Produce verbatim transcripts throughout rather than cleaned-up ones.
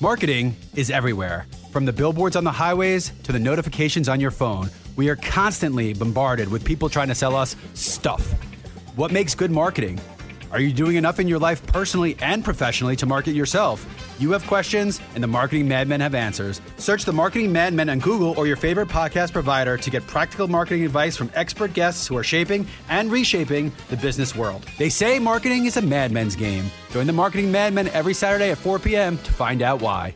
Marketing is everywhere. From the billboards on the highways to the notifications on your phone, we are constantly bombarded with people trying to sell us stuff. What makes good marketing? Are you doing enough in your life personally and professionally to market yourself? You have questions, and the Marketing Madmen have answers. Search the Marketing Madmen on Google or your favorite podcast provider to get practical marketing advice from expert guests who are shaping and reshaping the business world. They say marketing is a madmen's game. Join the Marketing Madmen every Saturday at four p.m. to find out why.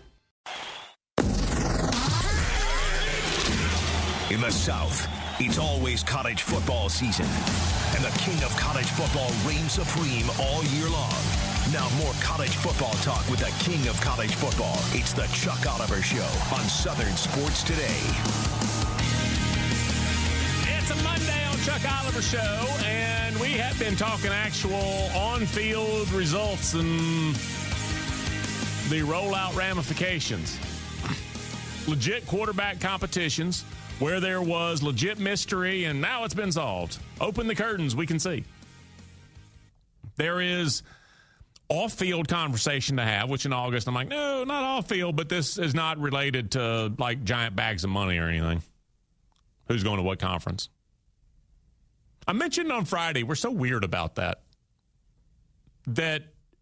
In the South, it's always college football season, and the king of college football reigns supreme all year long. Now more college football talk with the king of college football. It's the Chuck Oliver Show on Southern Sports Today. It's a Monday on Chuck Oliver Show, and we have been talking actual on-field results and the rollout ramifications. Legit quarterback competitions where there was legit mystery, and now it's been solved. Open the curtains, we can see. There is off-field conversation to have, which in August, I'm like, no, not off-field, but this is not related to, like, giant bags of money or anything. Who's going to what conference? I mentioned on Friday, we're so weird about that, that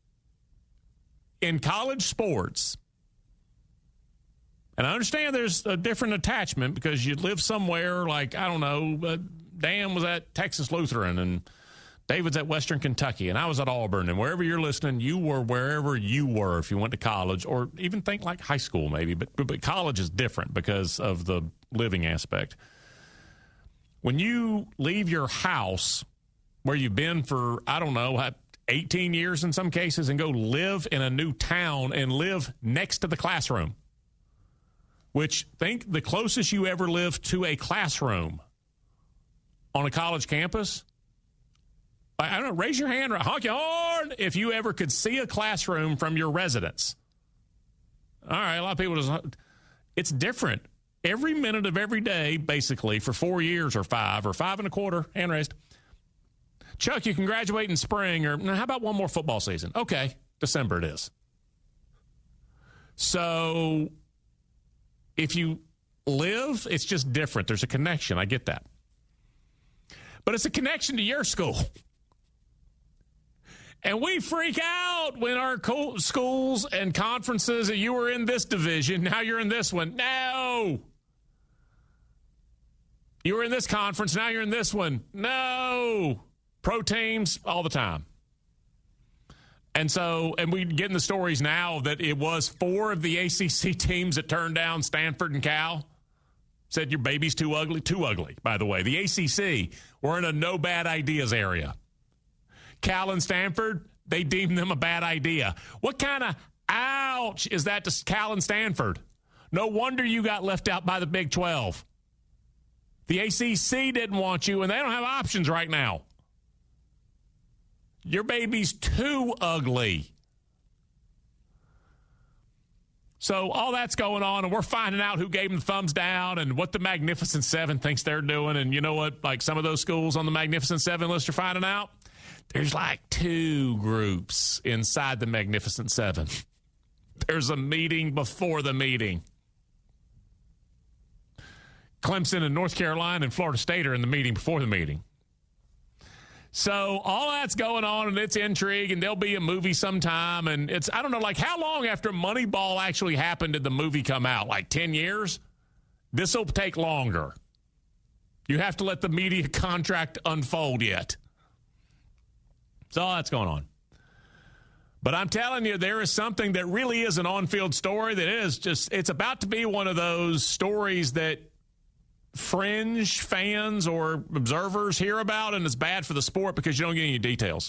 in college sports, and I understand there's a different attachment because you live somewhere like, I don't know, uh, Dan was at Texas Lutheran and David's at Western Kentucky and I was at Auburn. And wherever you're listening, you were wherever you were if you went to college, or even think like high school maybe. But, but college is different because of the living aspect. When you leave your house where you've been for, I don't know, eighteen years in some cases, and go live in a new town and live next to the classroom, which, think the closest you ever lived to a classroom on a college campus. I don't know, raise your hand, honk your horn if you ever could see a classroom from your residence. All right, a lot of people just, it's different. Every minute of every day, basically, for four years or five or five and a quarter, hand raised. Chuck, you can graduate in spring, or how about one more football season? Okay, December it is. So if you live, it's just different. There's a connection. I get that. But it's a connection to your school. And we freak out when our co- schools and conferences, you were in this division, now you're in this one. No. You were in this conference, now you're in this one. No. Pro teams all the time. And so, and we get in the stories now that it was four of the A C C teams that turned down Stanford and Cal. Said your baby's too ugly. Too ugly, by the way. The A C C, we're in a no bad ideas area. Cal and Stanford, they deemed them a bad idea. What kind of ouch is that to Cal and Stanford? No wonder you got left out by the Big twelve. The A C C didn't want you, and they don't have options right now. Your baby's too ugly. So all that's going on, and we're finding out who gave them the thumbs down and what the Magnificent Seven thinks they're doing. And you know what? Like some of those schools on the Magnificent Seven list are finding out. There's like two groups inside the Magnificent Seven. There's a meeting before the meeting. Clemson and North Carolina and Florida State are in the meeting before the meeting. So all that's going on, and it's intrigue, and there'll be a movie sometime. And it's, I don't know, like how long after Moneyball actually happened did the movie come out? Like ten years? This will take longer. You have to let the media contract unfold yet. So all that's going on. But I'm telling you, there is something that really is an on-field story that is just, it's about to be one of those stories that fringe fans or observers hear about, and it's bad for the sport because you don't get any details.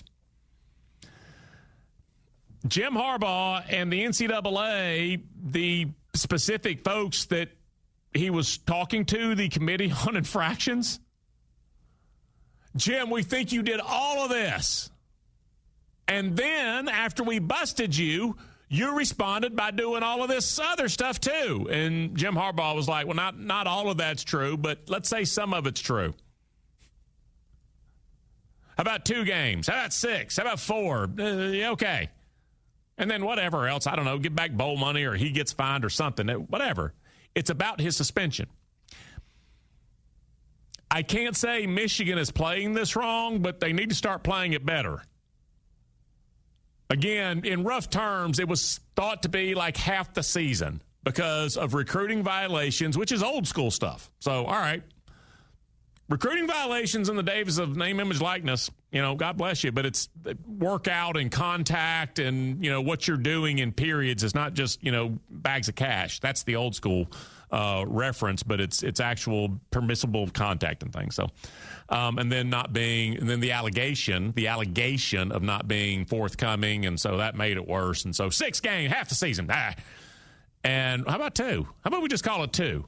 Jim Harbaugh and the N C double A, the specific folks that he was talking to, the Committee on Infractions, Jim, we think you did all of this. And then after we busted you, you responded by doing all of this other stuff too. And Jim Harbaugh was like, well, not, not all of that's true, but let's say some of it's true. How about two games? How about six? How about four? Uh, okay. And then whatever else, I don't know, give back bowl money or he gets fined or something, whatever. It's about his suspension. I can't say Michigan is playing this wrong, but they need to start playing it better. Again, in rough terms, it was thought to be like half the season because of recruiting violations, which is old school stuff. So, all right. Recruiting violations in the days of name, image, likeness, you know, God bless you, but it's workout and contact and, you know, what you're doing in periods is not just, you know, bags of cash. That's the old school uh, reference, but it's it's actual permissible contact and things. So, um, and then not being, and then the allegation, the allegation of not being forthcoming, and so that made it worse. And so six games, half the season. Ah. And how about two? How about we just call it two?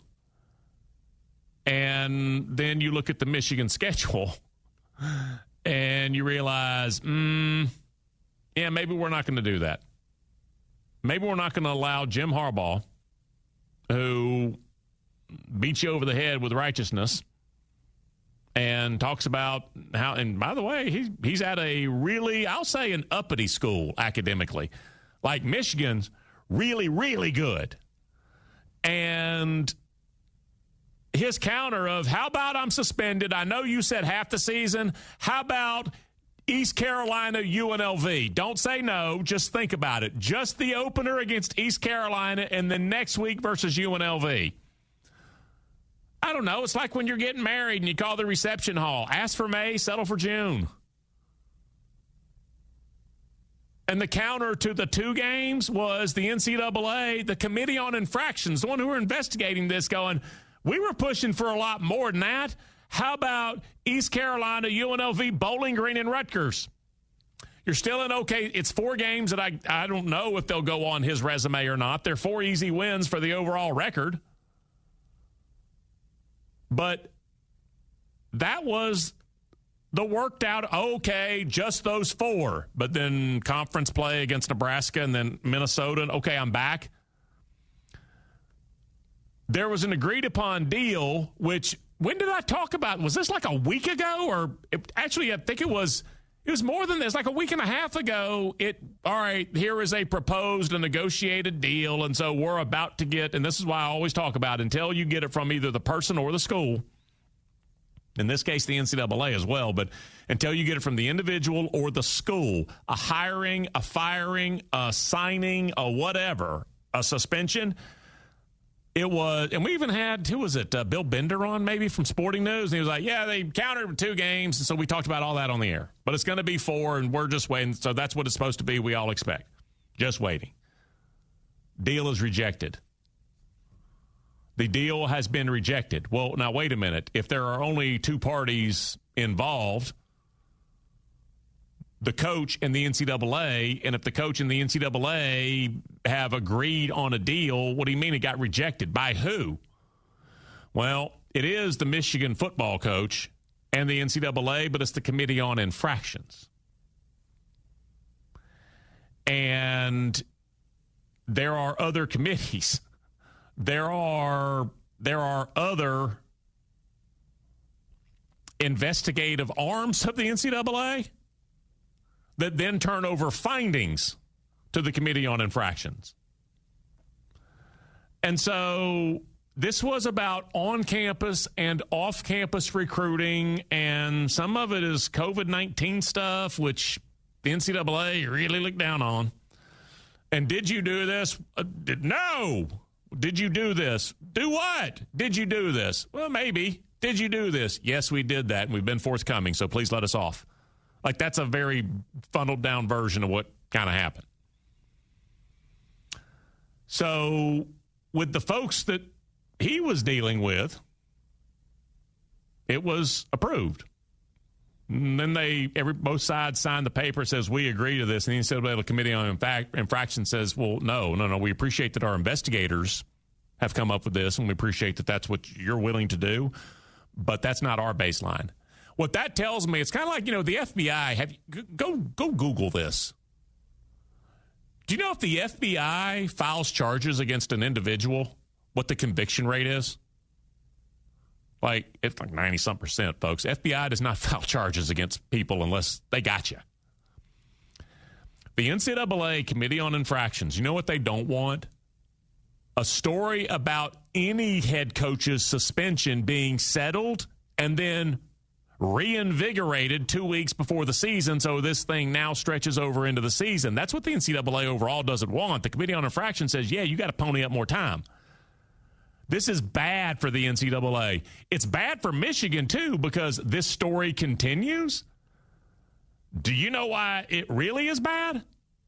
And then you look at the Michigan schedule and you realize, mm, yeah, maybe we're not going to do that. Maybe we're not going to allow Jim Harbaugh, who beats you over the head with righteousness and talks about how, and by the way, he, he's at a really, I'll say an uppity school academically. Like Michigan's really, really good. And his counter of, how about I'm suspended? I know you said half the season. How about East Carolina, U N L V? Don't say no. Just think about it. Just the opener against East Carolina and then next week versus U N L V. I don't know. It's like when you're getting married and you call the reception hall. Ask for May, settle for June. And the counter to the two games was the N C double A, the Committee on Infractions, the one who were investigating this, going, we were pushing for a lot more than that. How about East Carolina, U N L V, Bowling Green, and Rutgers? You're still in okay. It's four games that I, I don't know if they'll go on his resume or not. They're four easy wins for the overall record. But that was the worked out, okay, just those four. But then conference play against Nebraska and then Minnesota. And okay, I'm back. There was an agreed upon deal, which, when did I talk about? Was this like a week ago? Or it, actually, I think it was it was more than this, like a week and a half ago. It all right, here is a proposed and negotiated deal. And so we're about to get, and this is why I always talk about, until you get it from either the person or the school, in this case, the N C double A as well, but until you get it from the individual or the school, a hiring, a firing, a signing, a whatever, a suspension. It was, and we even had, who was it, uh, Bill Bender on maybe from Sporting News, and he was like, yeah, they countered with two games, and so we talked about all that on the air. But it's going to be four, and we're just waiting, so that's what it's supposed to be, we all expect. Just waiting. Deal is rejected. The deal has been rejected. Well, now, wait a minute. If there are only two parties involved, the coach and the N C double A, and if the coach and the N C double A have agreed on a deal, what do you mean it got rejected? By who? Well, it is the Michigan football coach and the N C double A, but it's the Committee on Infractions. And there are other committees. There are there are other investigative arms of the N C double A that then turn over findings to the Committee on Infractions. And so this was about on-campus and off-campus recruiting, and some of it is covid nineteen stuff, which the N C double A really looked down on. And did you do this? Uh, did, no. Did you do this? Do what? Did you do this? Well, maybe. Did you do this? Yes, we did that, and we've been forthcoming, so please let us off. Like, that's a very funneled down version of what kind of happened. So with the folks that he was dealing with, it was approved. And then they, every both sides signed the paper, says we agree to this. And the N C double A Committee on Infraction says, well, no, no, no. We appreciate that our investigators have come up with this, and we appreciate that that's what you're willing to do, but that's not our baseline. What that tells me, it's kind of like, you know, the F B I. Have you, go go Google this. Do you know if the F B I files charges against an individual, what the conviction rate is? Like, it's like ninety-some percent, folks. F B I does not file charges against people unless they got you. The N C double A Committee on Infractions, you know what they don't want? A story about any head coach's suspension being settled and then reinvigorated two weeks before the season, so this thing now stretches over into the season. That's what the N C double A overall doesn't want. The Committee on Infractions says, yeah, you got to pony up more time. This is bad for the N C double A. It's bad for Michigan, too, because this story continues. Do you know why it really is bad?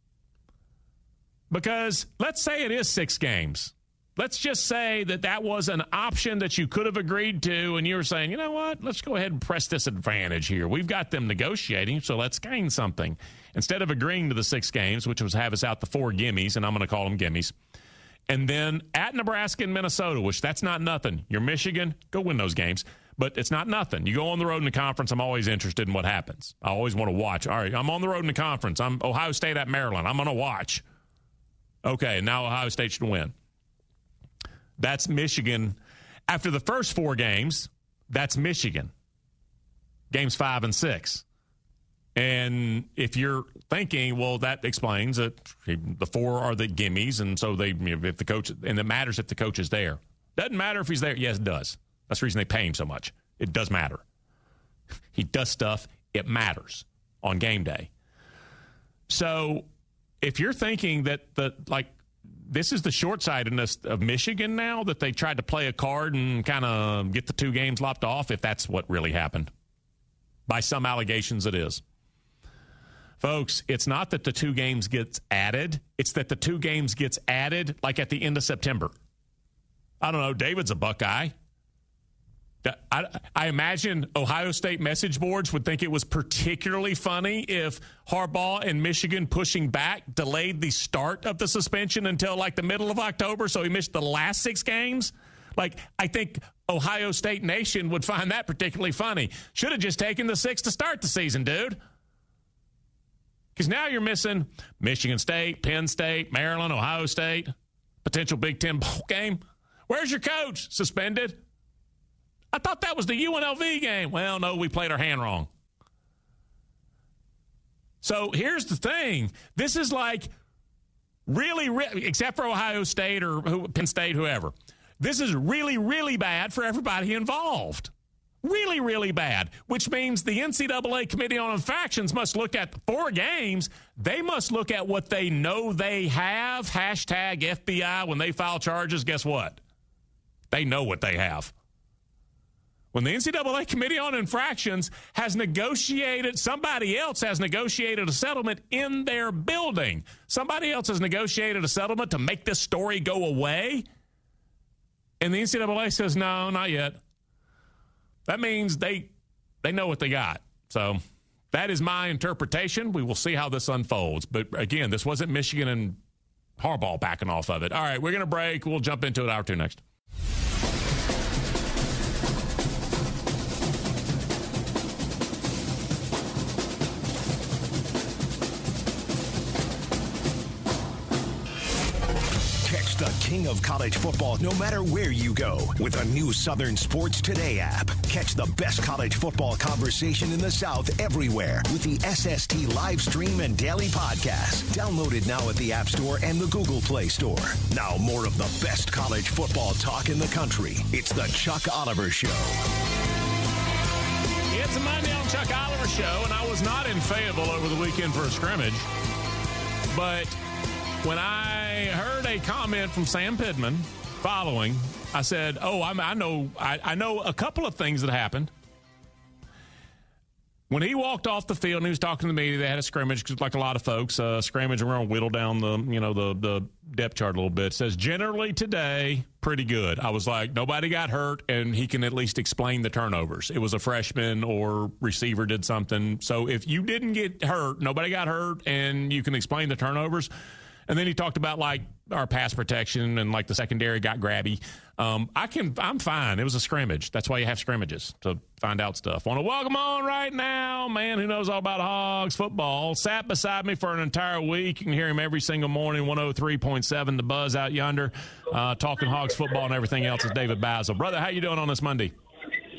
Because let's say it is six games. Let's just say that that was an option that you could have agreed to, and you were saying, you know what, let's go ahead and press this advantage here. We've got them negotiating, so let's gain something. Instead of agreeing to the six games, which was have us out the four gimmies, and I'm going to call them gimmies, and then at Nebraska and Minnesota, which that's not nothing. You're Michigan, go win those games. But it's not nothing. You go on the road in the conference, I'm always interested in what happens. I always want to watch. All right, I'm on the road in the conference. I'm Ohio State at Maryland. I'm going to watch. Okay, now Ohio State should win. That's Michigan. After the first four games, that's Michigan. Games five and six. And if you're thinking, well, that explains that the four are the gimmies, and so they, if the coach, and it matters if the coach is there. Doesn't matter if he's there. Yes, it does. That's the reason they pay him so much. It does matter. He does stuff. It matters on game day. So if you're thinking that the like this is the short-sightedness of Michigan now, that they tried to play a card and kind of get the two games lopped off, if that's what really happened. By some allegations, it is. Folks, it's not that the two games gets added. It's that the two games gets added like at the end of September. I don't know. David's a Buckeye. I, I imagine Ohio State message boards would think it was particularly funny if Harbaugh and Michigan pushing back delayed the start of the suspension until like the middle of October, so he missed the last six games. Like, I think Ohio State Nation would find that particularly funny. Should have just taken the six to start the season, dude. Because now you're missing Michigan State, Penn State, Maryland, Ohio State, potential Big Ten bowl game. Where's your coach? Suspended. I thought that was the U N L V game. Well, no, we played our hand wrong. So here's the thing. This is like really, really, except for Ohio State or who, Penn State, whoever. This is really, really bad for everybody involved. Really, really bad, which means the N C double A Committee on Infractions must look at the four games. They must look at what they know they have. Hashtag F B I. When they file charges, guess what? They know what they have. When the N C double A Committee on Infractions has negotiated, somebody else has negotiated a settlement in their building. Somebody else has negotiated a settlement to make this story go away. And the N C double A says, no, not yet. That means they they know what they got. So that is my interpretation. We will see how this unfolds. But again, this wasn't Michigan and Harbaugh backing off of it. All right, we're going to break. We'll jump into it hour two next. The king of college football, no matter where you go, with a new Southern Sports Today app. Catch the best college football conversation in the South everywhere with the S S T live stream and daily podcast. Downloaded now at the App Store and the Google Play Store. Now more of the best college football talk in the country. It's the Chuck Oliver Show. It's a Monday on Chuck Oliver Show, and I was not in Fayetteville over the weekend for a scrimmage, but when I heard a comment from Sam Pittman following, I said, oh, I'm, I know I, I know a couple of things that happened. When he walked off the field and he was talking to the media, they had a scrimmage, like a lot of folks, uh, scrimmage, and we're going to whittle down the, you know, the, the depth chart a little bit. It says, generally today, pretty good. I was like, nobody got hurt, and he can at least explain the turnovers. It was a freshman or receiver did something. So if you didn't get hurt, nobody got hurt, and you can explain the turnovers. And then he talked about, like, our pass protection and, like, the secondary got grabby. Um, I can, I'm fine. It was a scrimmage. That's why you have scrimmages, to find out stuff. Want to welcome on right now, man who knows all about Hogs football. Sat beside me for an entire week. You can hear him every single morning, one oh three point seven, The Buzz out yonder, uh, talking Hogs football and everything else is David Basil. Brother, how you doing on this Monday? Chuck,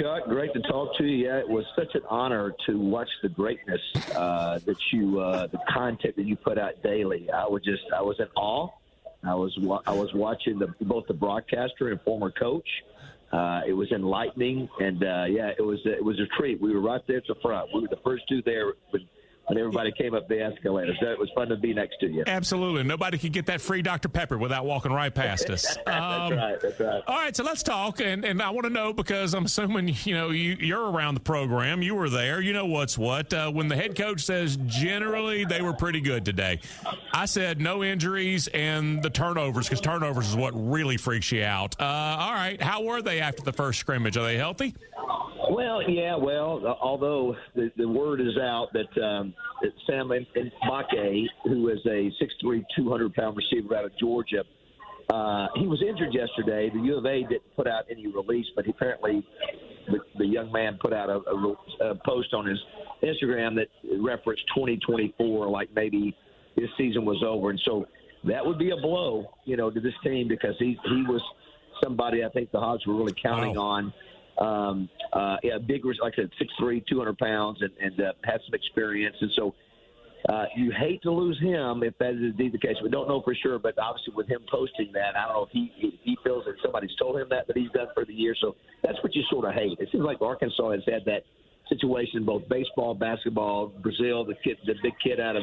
Chuck. Great to talk to you. Yeah, it was such an honor to watch the greatness uh, that you, uh, the content that you put out daily. I was just, I was in awe. I was, I was watching the, both the broadcaster and former coach. Uh, it was enlightening, and uh, yeah, it was, it was a treat. We were right there at the front. We were the first two there. But when everybody came up the escalators. So it was fun to be next to you. Absolutely. Nobody could get that free Doctor Pepper without walking right past us. That's um, right. That's right. All right, so let's talk. And, and I want to know, because I'm assuming, you know, you, you're around the program. You were there. You know what's what. Uh, when the head coach says generally they were pretty good today, I said no injuries and the turnovers, because turnovers is what really freaks you out. Uh, all right, how were they after the first scrimmage? Are they healthy? Well, yeah, well, uh, although the, the word is out that, um, that Sam Mbake, who is a six three, two hundred pound receiver out of Georgia, uh, he was injured yesterday. The U of A didn't put out any release, but apparently the, the young man put out a, a, a post on his Instagram that referenced twenty twenty-four, like maybe his season was over. And so that would be a blow, you know, to this team, because he, he was somebody I think the Hogs were really counting wow. on. Um, uh, yeah, big, like I said, six three, two hundred pounds, and, and uh, had some experience. And so uh, you hate to lose him if that is indeed the case. We don't know for sure, but obviously with him posting that, I don't know if he if he feels that somebody's told him that, that he's done for the year. So that's what you sort of hate. It seems like Arkansas has had that situation in both baseball, basketball, Brazil, the kid, the big kid out of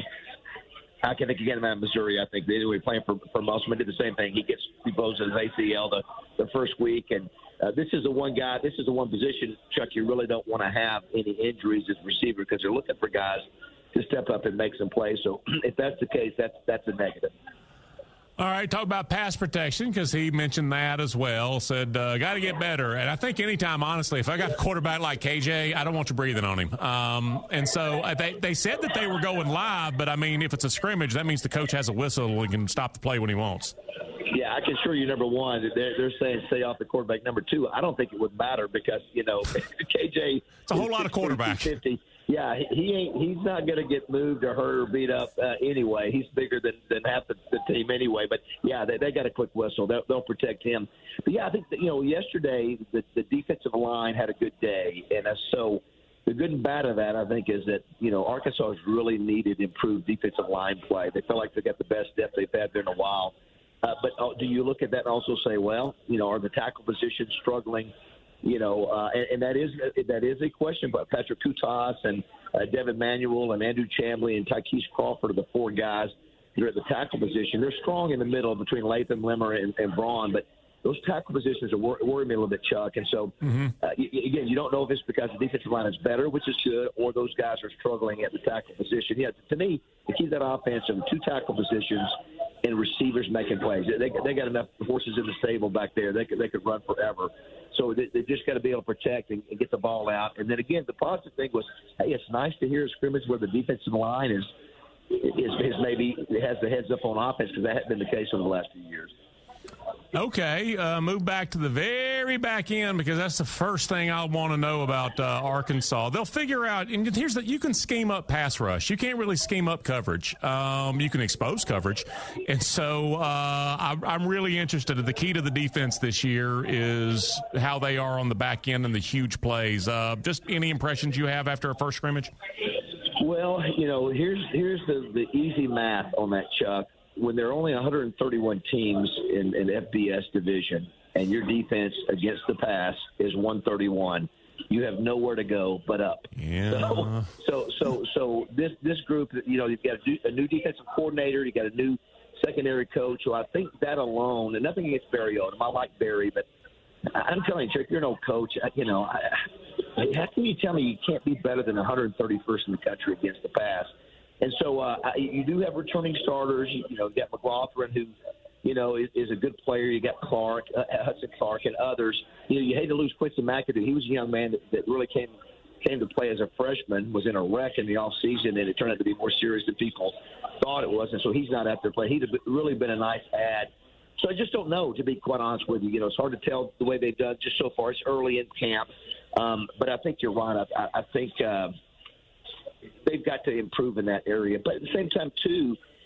I can think again about Missouri. I think they were playing for for Musselman, did the same thing. He gets he blows his A C L the, the first week, and uh, this is the one guy. This is the one position, Chuck. You really don't want to have any injuries as a receiver, because they're looking for guys to step up and make some plays. So if that's the case, that's that's a negative. All right, talk about pass protection, because he mentioned that as well. Said, uh, got to get better. And I think anytime, honestly, if I got a quarterback like K J, I don't want you breathing on him. Um, and so uh, they, they said that they were going live, but, I mean, if it's a scrimmage, that means the coach has a whistle and can stop the play when he wants. Yeah, I can assure you, number one, they're, they're saying stay off the quarterback. Number two, I don't think it would matter, because, you know, K J – it's a whole lot of quarterback. Yeah, he ain't. He's not going to get moved or hurt or beat up uh, anyway. He's bigger than, than half the, the team anyway. But, yeah, they, they got a quick whistle. They'll, they'll protect him. But, yeah, I think, that, you know, yesterday the, the defensive line had a good day. And uh, so the good and bad of that, I think, is that, you know, Arkansas has really needed improved defensive line play. They feel like they got the best depth they've had there in a while. Uh, but uh, do you look at that and also say, well, you know, are the tackle positions struggling? You know, uh, and, and that is that is a question. But Patrick Kutas and uh, Devin Manuel and Andrew Chamblee and Tykees Crawford are the four guys that are at the tackle position. They're strong in the middle between Latham, Limmer, and, and Braun, but those tackle positions are wor- worry me a little bit, Chuck. And so, mm-hmm. uh, y- again, you don't know if it's because the defensive line is better, which is good, or those guys are struggling at the tackle position. Yeah, to me, to keep that offense in two tackle positions and receivers making plays. They they got enough horses in the stable back there. They could they could run forever. So they, they just got to be able to protect and, and get the ball out. And then again, the positive thing was, hey, it's nice to hear a scrimmage where the defensive line is is, is maybe has the heads up on offense, because that hadn't been the case over the last few years. Okay, uh, move back to the very back end, because that's the first thing I want to know about uh, Arkansas. They'll figure out, and here's that you can scheme up pass rush. You can't really scheme up coverage. Um, you can expose coverage. And so uh, I, I'm really interested. The key to the defense this year is how they are on the back end and the huge plays. Uh, just any impressions you have after a first scrimmage? Well, you know, here's here's the, the easy math on that, Chuck. When there are only one hundred thirty-one teams in an F B S division, and your defense against the pass is one thirty-one, you have nowhere to go but up. Yeah. So, so, so, so this this group, you know, you've got a new defensive coordinator, you got a new secondary coach. So I think that alone, and nothing against Barry Odom, I like Barry, but I'm telling you, Chuck, you're no coach. You know, I, how can you tell me you can't be better than one hundred thirty-first in the country against the pass? And so uh, you do have returning starters. You, you know, you got McLaughlin, who, you know, is, is a good player. You got Clark, uh, Hudson Clark, and others. You know, you hate to lose Quincy McAdoo. He was a young man that, that really came came to play as a freshman, was in a wreck in the offseason, and it turned out to be more serious than people thought it was. And so he's not out there playing. He'd have really been a nice add. So I just don't know, to be quite honest with you. You know, it's hard to tell the way they've done just so far. It's early in camp. Um, but I think you're right. I, I think uh, – they've got to improve in that area. But at the same time, too,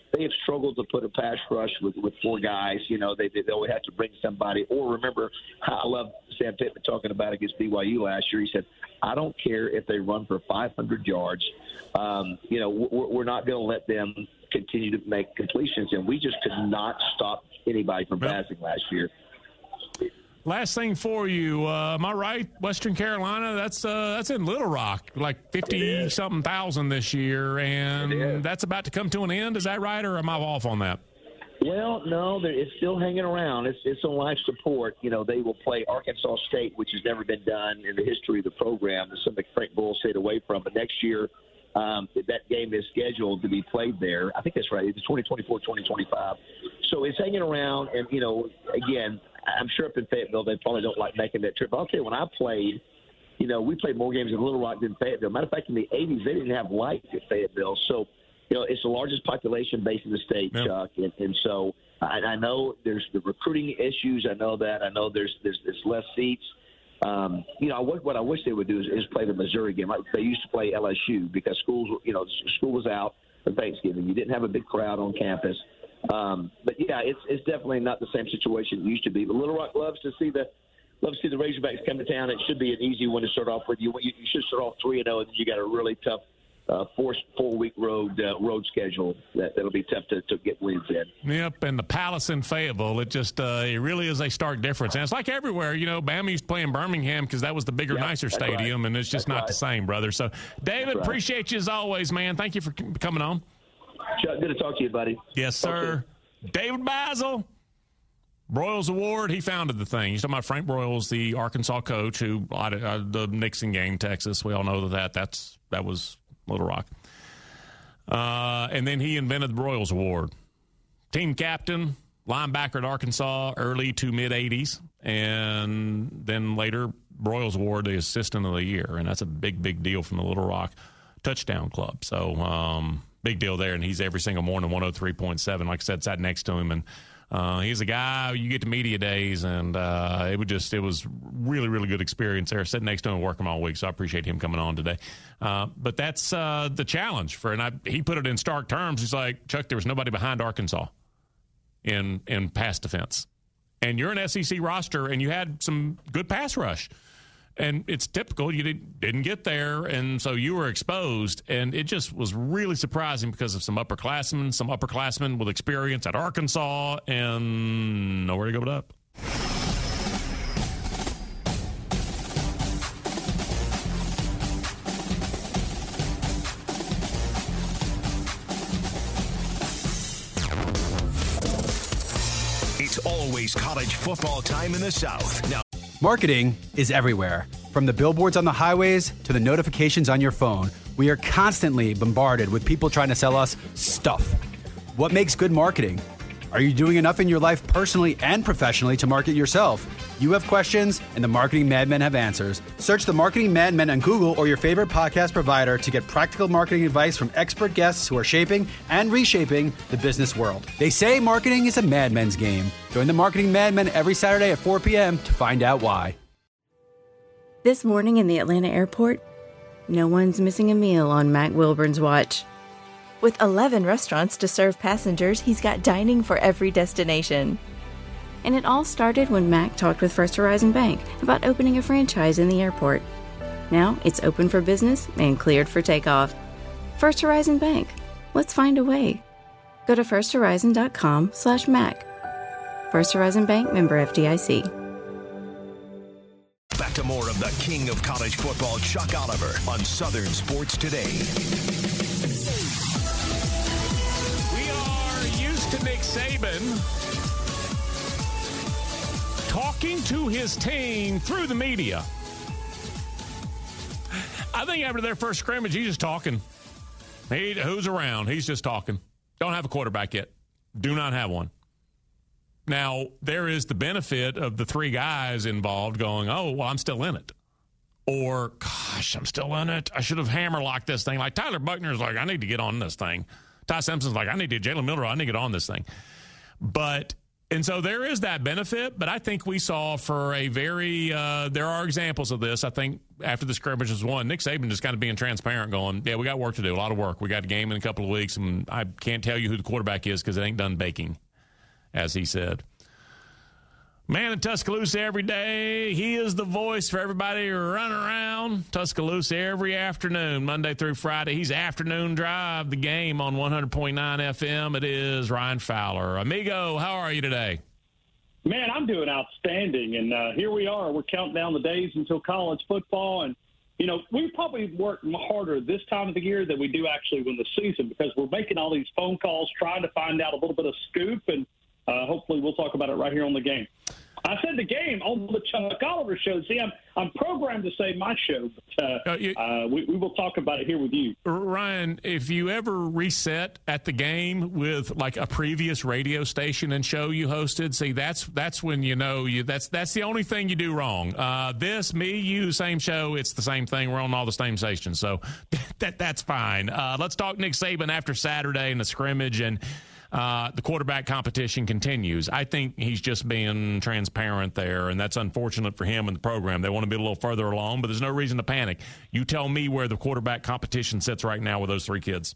they have struggled to put a pass rush with, with four guys. You know, they, they always have to bring somebody. Or remember, I love Sam Pittman talking about against B Y U last year. He said, I don't care if they run for five hundred yards. Um, you know, we're, we're not going to let them continue to make completions. And we just could not stop anybody from passing last year. Last thing for you, uh, am I right? Western Carolina, that's uh, that's in Little Rock, like fifty-something thousand this year, and that's about to come to an end. Is that right, or am I off on that? Well, no, it's still hanging around. It's it's on life support. You know, they will play Arkansas State, which has never been done in the history of the program. It's something Frank Bull stayed away from. But next year, um, that game is scheduled to be played there. I think that's right. It's twenty twenty-four, twenty twenty-five. So it's hanging around, and, you know, again, I'm sure up in Fayetteville they probably don't like making that trip. I'll tell you, when I played, you know, we played more games in Little Rock than Fayetteville. Matter of fact, in the eighties, they didn't have lights at Fayetteville. So, you know, it's the largest population base in the state, yep. Chuck. And, and so I, I know there's the recruiting issues. I know that. I know there's there's, there's less seats. Um, you know, what, what I wish they would do is, is play the Missouri game. Like they used to play L S U because schools, you know, school was out for Thanksgiving. You didn't have a big crowd on campus. Um, but yeah, it's it's definitely not the same situation it used to be. But Little Rock loves to see the loves to see the Razorbacks come to town. It should be an easy one to start off with. You you, you should start off three and zero, and then you got a really tough uh, four four week road uh, road schedule that that'll be tough to, to get wins in. Yep, and the Palace in Fayetteville, it just uh, it really is a stark difference. And it's like everywhere, you know. Bama used to play in Birmingham because that was the bigger, yep, nicer stadium, right. And it's just that's not right. the same, brother. So, David, right. appreciate you as always, man. Thank you for coming on. Chuck, good to talk to you, buddy. Yes, sir. Okay. David Basil, Broyles Award. He founded the thing. He's talking about Frank Broyles, the Arkansas coach who uh, the Nixon game, Texas. We all know that that's that was Little Rock. Uh, and then he invented the Broyles Award. Team captain, linebacker at Arkansas, early to mid eighties, and then later Broyles Award, the assistant of the year, and that's a big, big deal from the Little Rock Touchdown Club. So. Um, Big deal there, and he's every single morning one oh three point seven. Like I said, sat next to him, and uh, he's a guy you get to media days, and uh, it would just it was really, really good experience there, sitting next to him, working all week. So I appreciate him coming on today. Uh, but that's uh, the challenge for, and I, he put it in stark terms. He's like, Chuck, there was nobody behind Arkansas in in pass defense, and you're an S E C roster, and you had some good pass rush. And it's typical. You didn't, didn't get there, and so you were exposed. And it just was really surprising because of some upperclassmen, some upperclassmen with experience at Arkansas, and nowhere to go but up. It's always college football time in the South. Now, marketing is everywhere. From the billboards on the highways to the notifications on your phone, we are constantly bombarded with people trying to sell us stuff. What makes good marketing? Are you doing enough in your life personally and professionally to market yourself? You have questions, and the Marketing Madmen have answers. Search the Marketing Madmen on Google or your favorite podcast provider to get practical marketing advice from expert guests who are shaping and reshaping the business world. They say marketing is a madman's game. Join the Marketing Madmen every Saturday at four p.m. to find out why. This morning in the Atlanta airport, no one's missing a meal on Mac Wilburn's watch. With eleven restaurants to serve passengers, he's got dining for every destination. And it all started when Mac talked with First Horizon Bank about opening a franchise in the airport. Now it's open for business and cleared for takeoff. First Horizon Bank. Let's find a way. Go to firsthorizon.com slash Mac. First Horizon Bank, member F D I C. Back to more of the King of College Football, Chuck Oliver, on Southern Sports Today. We are used to Nick Saban talking to his team through the media. I think after their first scrimmage, he's just talking. He, who's around? He's just talking. Don't have a quarterback yet. Do not have one. Now, there is the benefit of the three guys involved going, oh, well, I'm still in it. Or, gosh, I'm still in it. I should have hammerlocked this thing. Like Tyler Buckner's like, I need to get on this thing. Ty Simpson's like, I need to, Jalen Milroe, I need to get on this thing. But And so there is that benefit, but I think we saw for a very uh, – there are examples of this. I think after the scrimmage was won, Nick Saban just kind of being transparent going, yeah, we got work to do, a lot of work. We got a game in a couple of weeks, and I can't tell you who the quarterback is because it ain't done baking, as he said. Man in Tuscaloosa every day. He is the voice for everybody running around Tuscaloosa every afternoon, Monday through Friday. He's Afternoon Drive, the game on one hundred point nine F M. It is Ryan Fowler. Amigo, how are you today? Man, I'm doing outstanding, and uh, here we are. We're counting down the days until college football, and, you know, we probably work harder this time of the year than we do actually when the season because we're making all these phone calls trying to find out a little bit of scoop, and uh, hopefully we'll talk about it right here on the game. I said the game on the Chuck Oliver show. See, I'm I'm programmed to say my show, but uh, uh, you, uh, we, we will talk about it here with you. Ryan, if you ever reset at the game with like a previous radio station and show you hosted, see, that's that's when you know you that's that's the only thing you do wrong. Uh, this, me, you, same show. It's the same thing. We're on all the same stations, so that that's fine. Uh, let's talk Nick Saban after Saturday and the scrimmage and. Uh, the quarterback competition continues. I think he's just being transparent there, and that's unfortunate for him and the program. They want to be a little further along, but there's no reason to panic. You tell me where the quarterback competition sits right now with those three kids.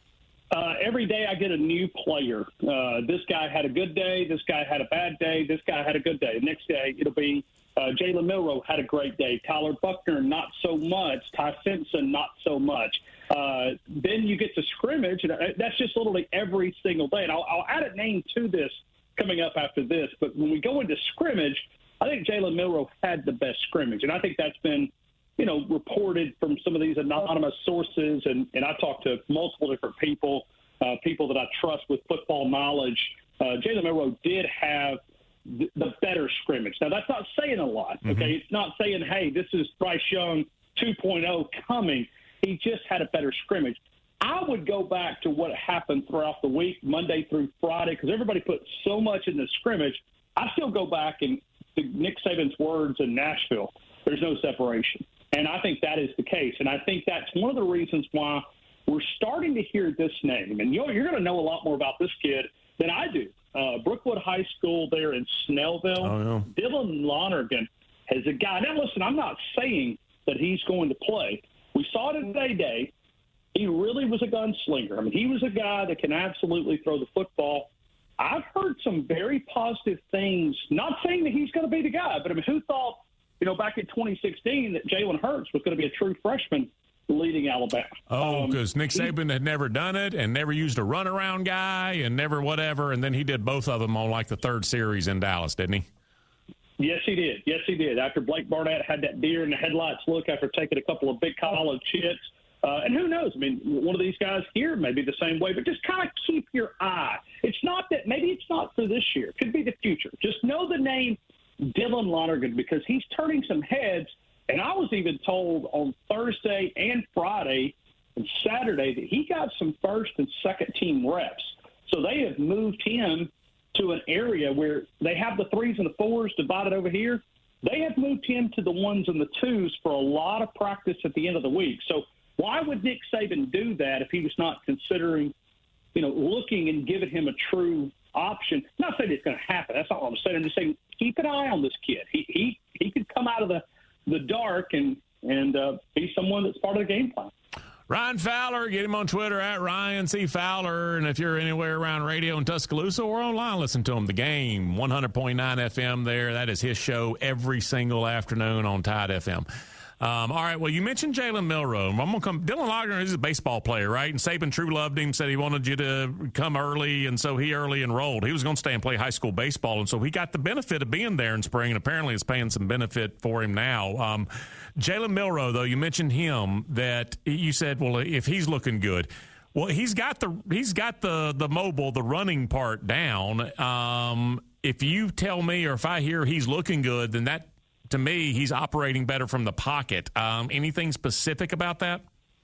Uh, every day I get a new player. Uh, this guy had a good day. This guy had a bad day. This guy had a good day. The next day it'll be uh, Jalen Milroe had a great day. Tyler Buckner, not so much. Ty Simpson, not so much. Uh, then you get to scrimmage, and that's just literally every single day. And I'll, I'll add a name to this coming up after this. But when we go into scrimmage, I think Jalen Milroe had the best scrimmage. And I think that's been, you know, reported from some of these anonymous sources. And, and I talked to multiple different people, uh, people that I trust with football knowledge. Uh, Jalen Milroe did have the, the better scrimmage. Now, that's not saying a lot, okay? Mm-hmm. It's not saying, hey, this is Bryce Young two point oh coming. He just had a better scrimmage. I would go back to what happened throughout the week, Monday through Friday, because everybody put so much in the scrimmage. I still go back and to Nick Saban's words in Nashville, there's no separation. And I think that is the case. And I think that's one of the reasons why we're starting to hear this name. And you're, you're going to know a lot more about this kid than I do. Uh, Brookwood High School there in Snellville. Oh, yeah. Dylan Lonergan is a guy. Now, listen, I'm not saying that he's going to play. We saw it in day-day. He really was a gunslinger. I mean, he was a guy that can absolutely throw the football. I've heard some very positive things, not saying that he's going to be the guy, but I mean, who thought, you know, back in twenty sixteen that Jalen Hurts was going to be a true freshman leading Alabama? Oh, because um, Nick Saban he, had never done it and never used a runaround guy and never whatever, and then he did both of them on like the third series in Dallas, didn't he? Yes, he did. Yes, he did. After Blake Barnett had that deer in the headlights look after taking a couple of big college hits. Uh, and who knows? I mean, one of these guys here may be the same way, but just kind of keep your eye. It's not that – maybe it's not for this year. It could be the future. Just know the name Dylan Lonergan because he's turning some heads. And I was even told on Thursday and Friday and Saturday that he got some first and second team reps. So they have moved him – to an area where they have the threes and the fours divided over here. They have moved him to the ones and the twos for a lot of practice at the end of the week. So why would Nick Saban do that if he was not considering, you know, looking and giving him a true option? I'm not saying it's going to happen. That's not what I'm saying. I'm just saying keep an eye on this kid. He he, he could come out of the, the dark and, and uh, be someone that's part of the game plan. Ryan Fowler, get him on Twitter at Ryan C. Fowler. And if you're anywhere around radio in Tuscaloosa or online, listen to him. The Game, one hundred point nine F M there. That is his show every single afternoon on Tide F M. Um, all right, well, you mentioned Jalen Milroe. I'm going to come. Dylan Lonergan is a baseball player, right? And Saban True loved him, said he wanted you to come early, and so he early enrolled. He was going to stay and play high school baseball, and so he got the benefit of being there in spring, and apparently it's paying some benefit for him now. Um, Jalen Milroe, though, you mentioned him, that you said, well, if he's looking good. Well, he's got the he's got the the mobile, the running part down. Um, if you tell me or if I hear he's looking good, then that, to me, he's operating better from the pocket. Um, anything specific about that?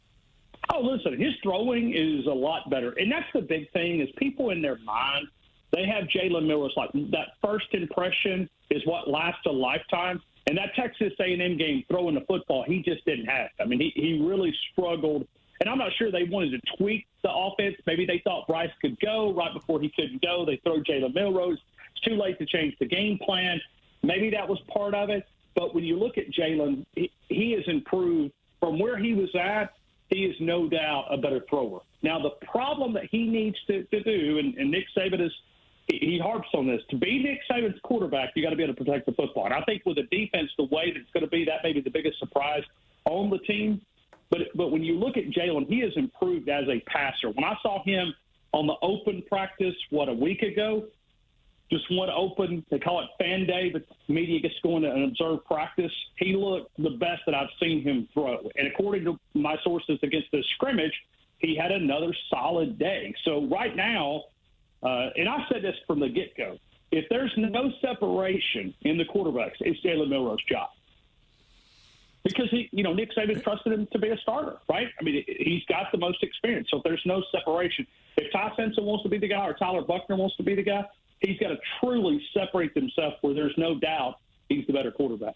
Oh, listen, his throwing is a lot better. And that's the big thing is people in their mind, they have Jalen Milroe. Like that first impression is what lasts a lifetime. And that Texas A and M game throwing the football, he just didn't have. I mean, he, he really struggled. And I'm not sure they wanted to tweak the offense. Maybe they thought Bryce could go right before he couldn't go. They throw Jalen Milroe. It's too late to change the game plan. Maybe that was part of it. But when you look at Jalen, he, he has improved from where he was at. He is no doubt a better thrower. Now, the problem that he needs to, to do, and, and Nick Saban is, he, he harps on this, to be Nick Saban's quarterback, you got to be able to protect the football. And I think with the defense, the way that it's going to be, that may be the biggest surprise on the team. But but when you look at Jalen, he has improved as a passer. When I saw him on the open practice, what, a week ago, just one open, they call it fan day, but the media gets going and observe practice. He looked the best that I've seen him throw. And according to my sources against the scrimmage, he had another solid day. So right now, uh, and I said this from the get-go, if there's no separation in the quarterbacks, it's Jalen Milroe's job. Because, he, you know, Nick Saban trusted him to be a starter, right? I mean, he's got the most experience. So if there's no separation, if Ty Simpson wants to be the guy or Tyler Buckner wants to be the guy, he's got to truly separate himself where there's no doubt he's the better quarterback.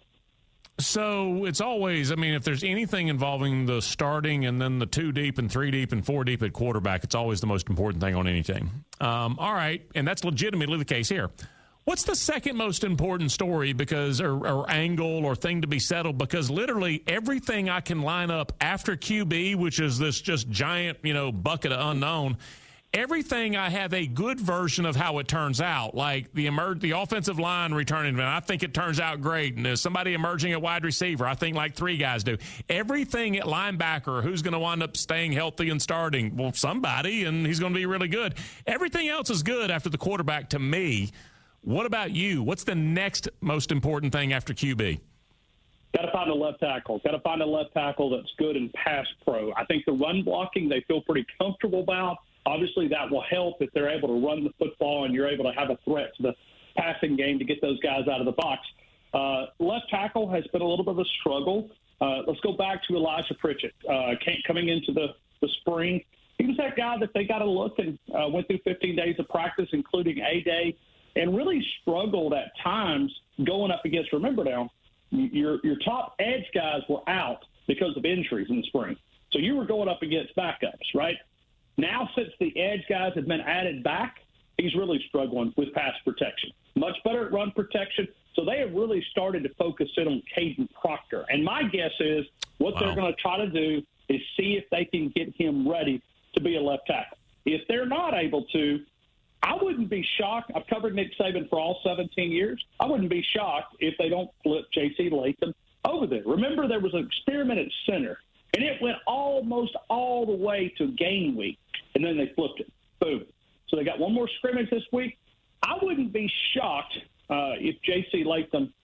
So it's always, I mean, if there's anything involving the starting and then the two deep and three deep and four deep at quarterback, it's always the most important thing on any team. Um, all right, and that's legitimately the case here. What's the second most important story because or, or angle or thing to be settled? Because literally everything I can line up after Q B, which is this just giant, you know, bucket of unknown, everything I have a good version of how it turns out. Like the emer- the offensive line returning, and I think it turns out great. And there's somebody emerging at wide receiver, I think like three guys do. Everything at linebacker, who's going to wind up staying healthy and starting? Well, somebody, and he's going to be really good. Everything else is good after the quarterback to me. What about you? What's the next most important thing after Q B? Got to find a left tackle. Got to find a left tackle that's good in pass pro. I think the run blocking they feel pretty comfortable about. Obviously, that will help if they're able to run the football and you're able to have a threat to the passing game to get those guys out of the box. Uh, left tackle has been a little bit of a struggle. Uh, let's go back to Elijah Pritchett. Uh, coming into the, the spring, he was that guy that they got to look and uh, went through fifteen days of practice, including A-Day, and really struggled at times going up against, remember now, your your top edge guys were out because of injuries in the spring. So you were going up against backups, right? Now, since the edge guys have been added back, he's really struggling with pass protection. Much better at run protection. So they have really started to focus in on Caden Proctor. And my guess is what wow. they're going to try to do is see if they can get him ready to be a left tackle. If they're not able to, I wouldn't be shocked. I've covered Nick Saban for all seventeen years. I wouldn't be shocked if they don't flip J C Latham over there. Remember, there was an experiment at center, and it went almost all the way to game week, and then they flipped it. Boom. So they got one more scrimmage this week. I wouldn't be shocked uh, if J C Latham,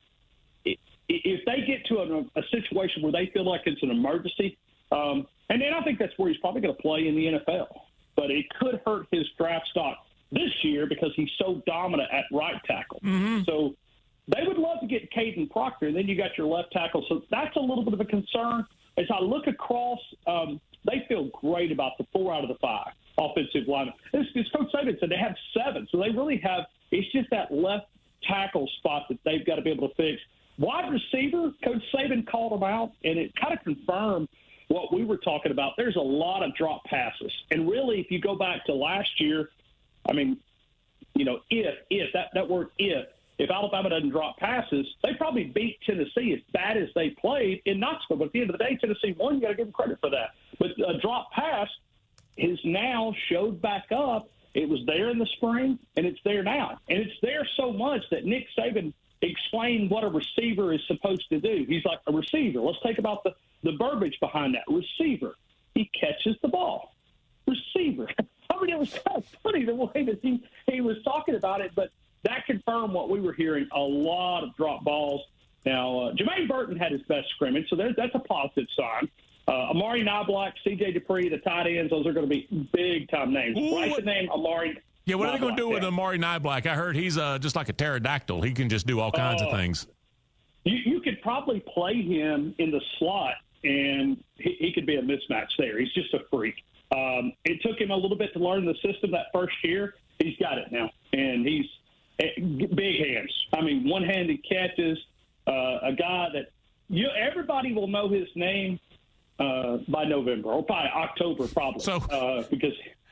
if they get to a, a situation where they feel like it's an emergency, um, and then I think that's where he's probably going to play in the N F L. But it could hurt his draft stock this year because he's so dominant at right tackle. Mm-hmm. So they would love to get Caden Proctor, and then you got your left tackle. So that's a little bit of a concern. As I look across, um, they feel great about the four out of the five offensive linemen. This, this Coach Saban said they have seven, so they really have – it's just that left tackle spot that they've got to be able to fix. Wide receiver, Coach Saban called them out, and it kind of confirmed what we were talking about. There's a lot of drop passes. And really, if you go back to last year – I mean, you know, if, if, that, that word if, if Alabama doesn't drop passes, they probably beat Tennessee as bad as they played in Knoxville. But at the end of the day, Tennessee won. You got to give them credit for that. But a drop pass is now showed back up. It was there in the spring, and it's there now. And it's there so much that Nick Saban explained what a receiver is supposed to do. He's like, a receiver. Let's take about the, the verbiage behind that. Receiver. He catches the ball. Receiver. I mean, it was kind of funny the way that he, he was talking about it, but that confirmed what we were hearing, a lot of drop balls. Now, uh, Jermaine Burton had his best scrimmage, so there's, that's a positive sign. Uh, Amari Knobloch, C J Dupree, the tight ends, those are going to be big-time names. Ooh, Write the name Amari Yeah, what Knobloch, are they going to do with yeah. Amari Knobloch? I heard he's uh, just like a pterodactyl. He can just do all kinds uh, of things. You, you could probably play him in the slot, and he, he could be a mismatch there. He's just a freak. Um, it took him a little bit to learn the system that first year. He's got it now, and he's big hands. I mean, one-handed catches, uh, a guy that you everybody will know his name uh, by November or by October probably. So, uh, because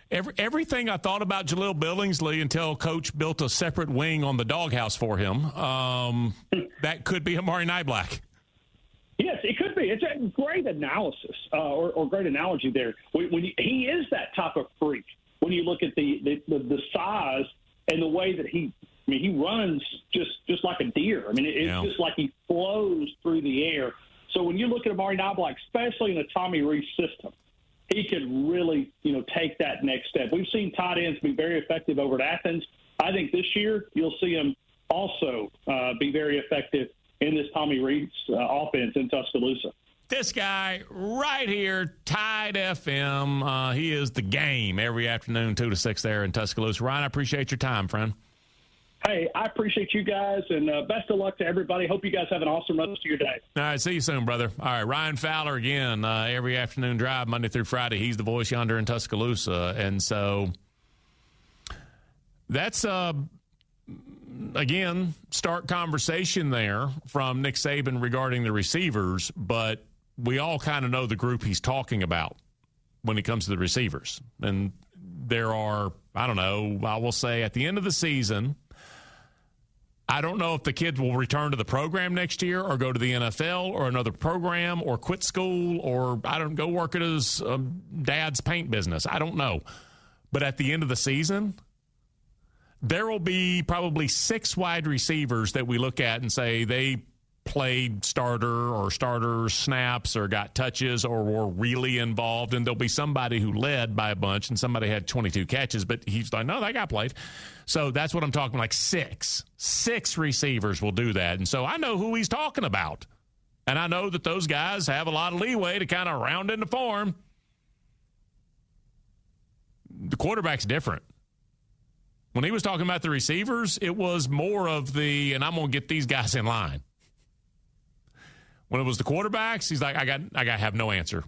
Every, everything I thought about Jaleel Billingsley until Coach built a separate wing on the doghouse for him, um, that could be Amari Niblack. Yes, it could be. It's a great analysis uh, or, or great analogy there. When, when you, he is that type of freak. When you look at the, the, the, the size and the way that he, I mean, he runs just, just like a deer. I mean, it, it's yeah. just like he flows through the air. So when you look at Amari Niblack, especially in the Tommy Rees system, he could really, you know, take that next step. We've seen tight ends be very effective over at Athens. I think this year you'll see him also uh, be very effective in this Tommy Rees uh, offense in Tuscaloosa. This guy right here, Tide F M, uh, he is the game every afternoon, two to six there in Tuscaloosa. Ryan, I appreciate your time, friend. Hey, I appreciate you guys, and uh, best of luck to everybody. Hope you guys have an awesome rest of your day. All right, see you soon, brother. All right, Ryan Fowler again, uh, every afternoon drive, Monday through Friday. He's the voice yonder in Tuscaloosa. And so that's, uh, again, start conversation there from Nick Saban regarding the receivers, but we all kind of know the group he's talking about when it comes to the receivers. And there are, I don't know, I will say at the end of the season, I don't know if the kids will return to the program next year or go to the N F L or another program or quit school or, I don't go work at his um, dad's paint business. I don't know. But at the end of the season, there will be probably six wide receivers that we look at and say they played starter or starter snaps or got touches or were really involved, and there'll be somebody who led by a bunch and somebody had twenty-two catches, but he's like, no, that guy played. So that's what I'm talking, like six. Six receivers will do that. And so I know who he's talking about. And I know that those guys have a lot of leeway to kind of round into form. The quarterback's different. When he was talking about the receivers, it was more of the, and I'm going to get these guys in line. When it was the quarterbacks, he's like, I got, I got, have no answer.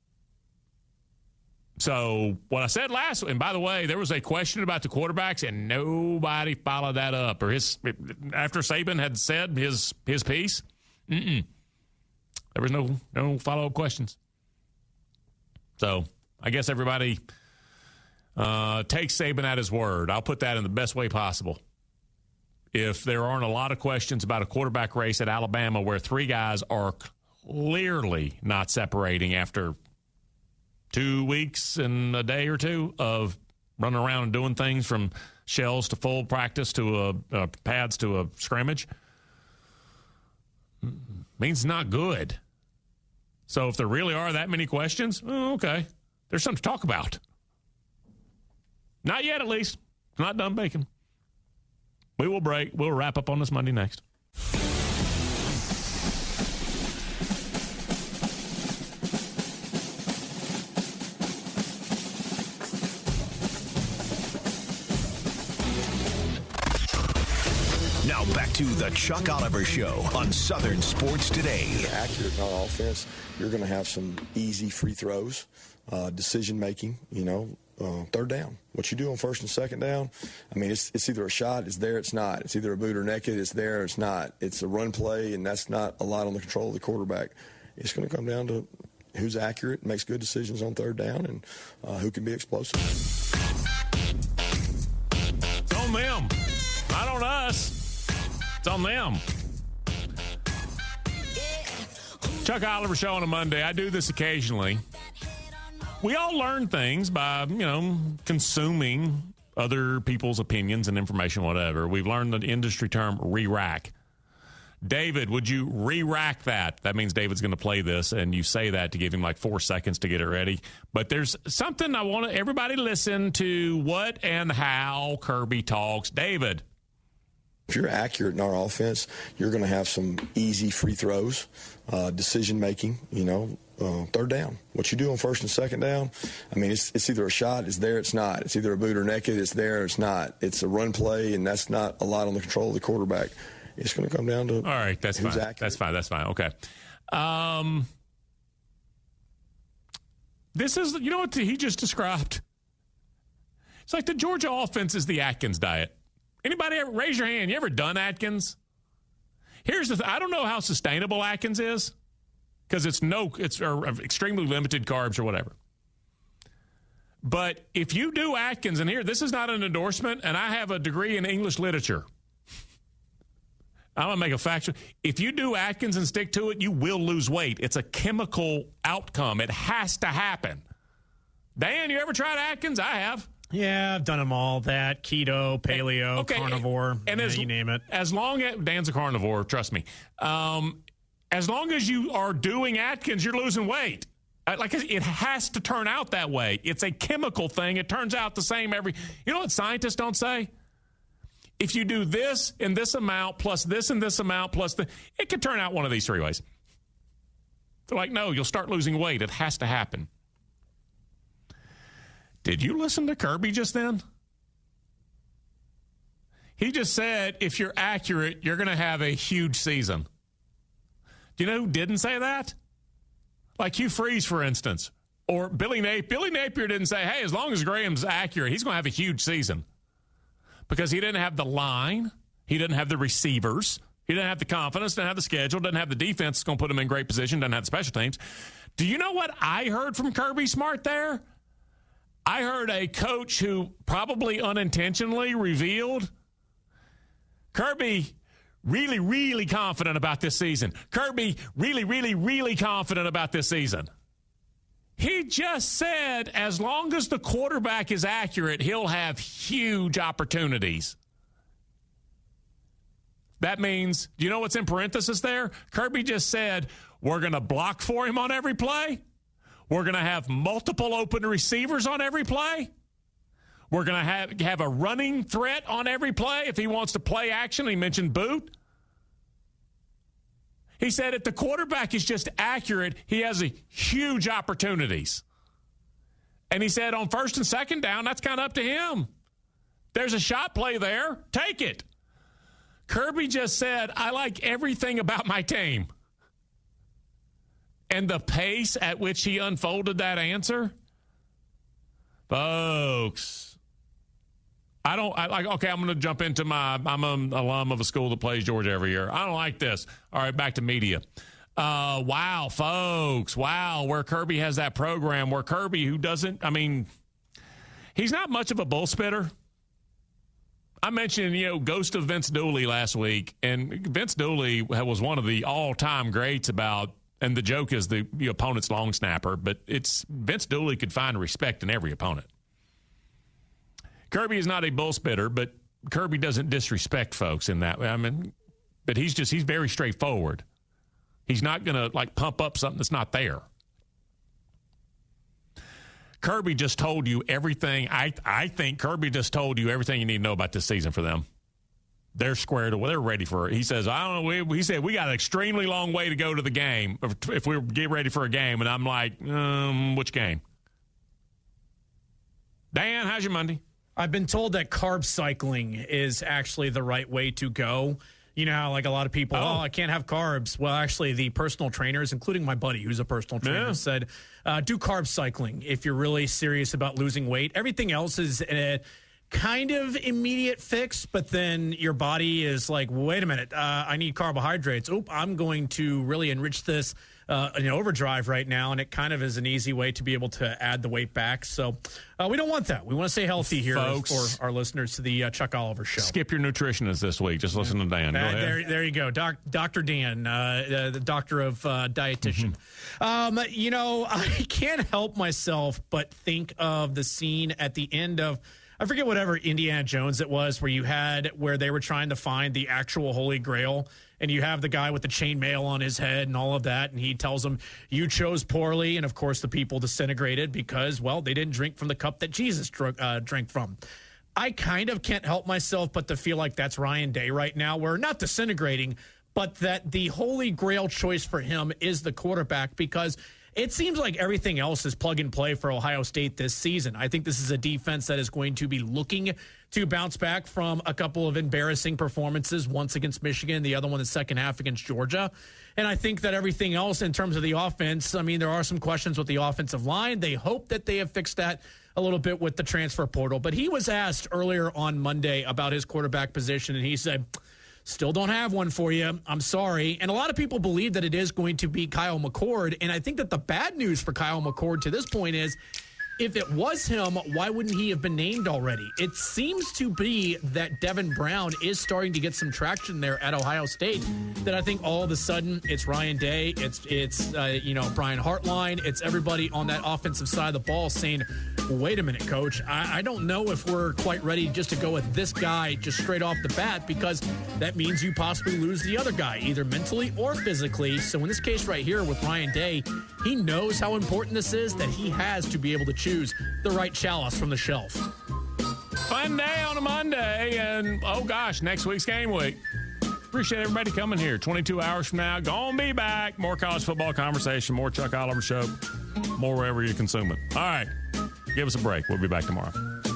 So what I said last, and by the way, there was a question about the quarterbacks, and nobody followed that up. Or his after Saban had said his his piece, mm-mm, there was no no follow up questions. So I guess everybody uh, takes Saban at his word. I'll put that in the best way possible. If there aren't a lot of questions about a quarterback race at Alabama where three guys are clearly not separating after two weeks and a day or two of running around and doing things from shells to full practice to a, uh, pads to a scrimmage, means not good. So if there really are that many questions, oh, okay, there's something to talk about. Not yet, at least. Not done baking. We will break. We'll wrap up on this Monday next. Now back to the Chuck Oliver Show on Southern Sports Today. Accurate on offense, you're going to have some easy free throws, uh, decision making, you know. Uh, third down. What you do on first and second down, I mean, it's it's either a shot, it's there, it's not. It's either a boot or naked, it's there, it's not. It's a run play, and that's not a lot on the control of the quarterback. It's going to come down to who's accurate, makes good decisions on third down, and uh, who can be explosive. It's on them, not on us. It's on them. Chuck Oliver Show on a Monday. I do this occasionally. We all learn things by, you know, consuming other people's opinions and information, whatever. We've learned the industry term re-rack. David, would you re-rack that? That means David's going to play this, and you say that to give him like four seconds to get it ready. But there's something I want to, everybody listen to what and how Kirby talks. David. If you're accurate in our offense, you're going to have some easy free throws, uh, decision making, you know, uh, third down. What you do on first and second down, I mean, it's, it's either a shot, it's there, it's not. It's either a boot or naked, it's there, it's not. It's a run play, and that's not a lot on the control of the quarterback. It's going to come down to all right. That's fine. Accurate. That's fine. That's fine. Okay. Um, this is, you know what he just described? It's like the Georgia offense is the Atkins diet. Anybody ever raise your hand? You ever done Atkins? Here's the th- I don't know how sustainable Atkins is because it's no, it's or extremely limited carbs or whatever. But if you do Atkins, and here, this is not an endorsement, and I have a degree in English literature. I'm going to make a factual. If you do Atkins and stick to it, you will lose weight. It's a chemical outcome. It has to happen. Dan, you ever tried Atkins? I have. Yeah, I've done them all. That, keto, paleo, okay, carnivore, and yeah, as, you name it. As long as, Dan's a carnivore, trust me. Um, as long as you are doing Atkins, you're losing weight. Like, it has to turn out that way. It's a chemical thing. It turns out the same every, you know what scientists don't say? If you do this in this amount, plus this and this amount, plus the, it could turn out one of these three ways. They're like, no, you'll start losing weight. It has to happen. Did you listen to Kirby just then? He just said, if you're accurate, you're going to have a huge season. Do you know who didn't say that? Like Hugh Freeze, for instance, or Billy Napier. Billy Napier didn't say, hey, as long as Graham's accurate, he's going to have a huge season. Because he didn't have the line. He didn't have the receivers. He didn't have the confidence, didn't have the schedule, didn't have the defense that's going to put him in great position, doesn't have the special teams. Do you know what I heard from Kirby Smart there? I heard a coach who probably unintentionally revealed Kirby really, really confident about this season. Kirby really, really, really confident about this season. He just said as long as the quarterback is accurate, he'll have huge opportunities. That means, do you know what's in parenthesis there? Kirby just said, we're going to block for him on every play. We're going to have multiple open receivers on every play. We're going to have, have a running threat on every play if he wants to play action. He mentioned boot. He said if the quarterback is just accurate, he has a huge opportunities. And he said on first and second down, that's kind of up to him. There's a shot play there. Take it. Kirby just said, I like everything about my team. And the pace at which he unfolded that answer, folks, I don't, I like, okay, I'm going to jump into my, I'm an alum of a school that plays Georgia every year. I don't like this. All right, back to media. Uh, wow, folks, wow, where Kirby has that program, where Kirby, who doesn't, I mean, he's not much of a bull spitter. I mentioned, you know, Ghost of Vince Dooley last week, and Vince Dooley was one of the all-time greats about, and the joke is the, the opponent's long snapper, but it's Vince Dooley could find respect in every opponent. Kirby is not a bull spitter, but Kirby doesn't disrespect folks in that way. I mean, but he's just, he's very straightforward. He's not going to, like, pump up something that's not there. Kirby just told you everything. I I think Kirby just told you everything you need to know about this season for them. They're squared away. They're ready for it. He says, I don't know. We, he said, we got an extremely long way to go to the game if we get ready for a game. And I'm like, um, which game? Dan, how's your Monday? I've been told that carb cycling is actually the right way to go. You know how, like, a lot of people, oh. oh, I can't have carbs. Well, actually, the personal trainers, including my buddy who's a personal trainer, yeah. said, uh, do carb cycling if you're really serious about losing weight. Everything else is a kind of immediate fix, but then your body is like, wait a minute, uh, I need carbohydrates. Oop, I'm going to really enrich this uh, in overdrive right now, and it kind of is an easy way to be able to add the weight back. So uh, we don't want that. We want to stay healthy here, folks, for our listeners to the uh, Chuck Oliver Show. Skip your nutritionist this week. Just listen to Dan. Go uh, there, there you go. Doc, Doctor Dan, uh, uh, the doctor of uh, dietitian. Mm-hmm. Um, you know, I can't help myself but think of the scene at the end of, I forget whatever Indiana Jones it was, where you had where they were trying to find the actual Holy Grail, and you have the guy with the chainmail on his head and all of that, and he tells them, you chose poorly, and of course the people disintegrated because, well, they didn't drink from the cup that Jesus dr- uh, drank from. I kind of can't help myself but to feel like that's Ryan Day right now. We're not disintegrating, but that the Holy Grail choice for him is the quarterback, because it seems like everything else is plug and play for Ohio State this season. I think this is a defense that is going to be looking to bounce back from a couple of embarrassing performances, once against Michigan, the other one the second half against Georgia. And I think that everything else in terms of the offense, I mean, there are some questions with the offensive line. They hope that they have fixed that a little bit with the transfer portal. But he was asked earlier on Monday about his quarterback position, and he said, still don't have one for you. I'm sorry. And a lot of people believe that it is going to be Kyle McCord. And I think that the bad news for Kyle McCord to this point is if it was him, why wouldn't he have been named already? It seems to be that Devin Brown is starting to get some traction there at Ohio State, that I think all of a sudden it's Ryan Day, it's, it's uh, you know, Brian Hartline, it's everybody on that offensive side of the ball saying, wait a minute, coach, I, I don't know if we're quite ready just to go with this guy just straight off the bat, because that means you possibly lose the other guy, either mentally or physically. So in this case right here with Ryan Day, he knows how important this is, that he has to be able to choose the right chalice from the shelf. Fun day on a Monday, and oh gosh, next week's game week. Appreciate everybody coming here. twenty-two hours from now, gonna be back. More college football conversation, more Chuck Oliver Show, more wherever you consume it. All right, give us a break. We'll be back tomorrow.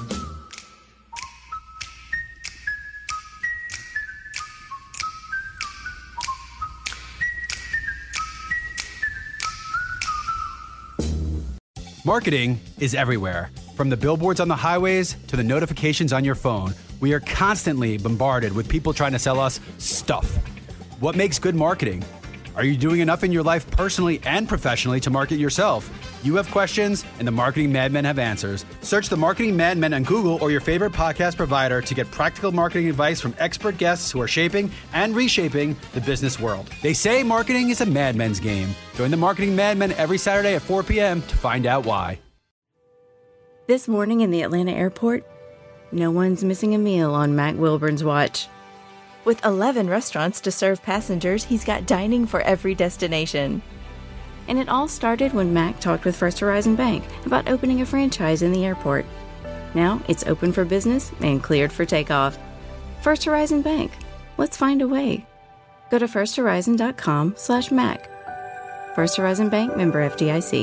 Marketing is everywhere. From the billboards on the highways to the notifications on your phone, we are constantly bombarded with people trying to sell us stuff. What makes good marketing? Are you doing enough in your life personally and professionally to market yourself? You have questions, and the Marketing Madmen have answers. Search the Marketing Madmen on Google or your favorite podcast provider to get practical marketing advice from expert guests who are shaping and reshaping the business world. They say marketing is a madmen's game. Join the Marketing Madmen every Saturday at four p.m. to find out why. This morning in the Atlanta airport, no one's missing a meal on Mac Wilburn's watch. With eleven restaurants to serve passengers, he's got dining for every destination. And it all started when Mac talked with First Horizon Bank about opening a franchise in the airport. Now it's open for business and cleared for takeoff. First Horizon Bank. Let's find a way. Go to firsthorizon.com slash Mac. First Horizon Bank, member F D I C.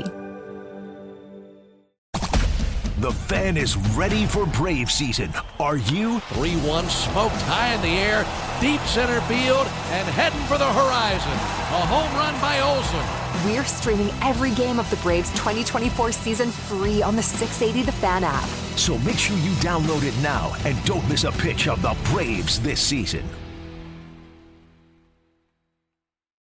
The Fan is ready for Brave season. Are you? three one smoked high in the air, deep center field, and heading for the horizon. A home run by Olsen. We're streaming every game of the Braves twenty twenty-four season free on the six eighty The Fan app. So make sure you download it now and don't miss a pitch of the Braves this season.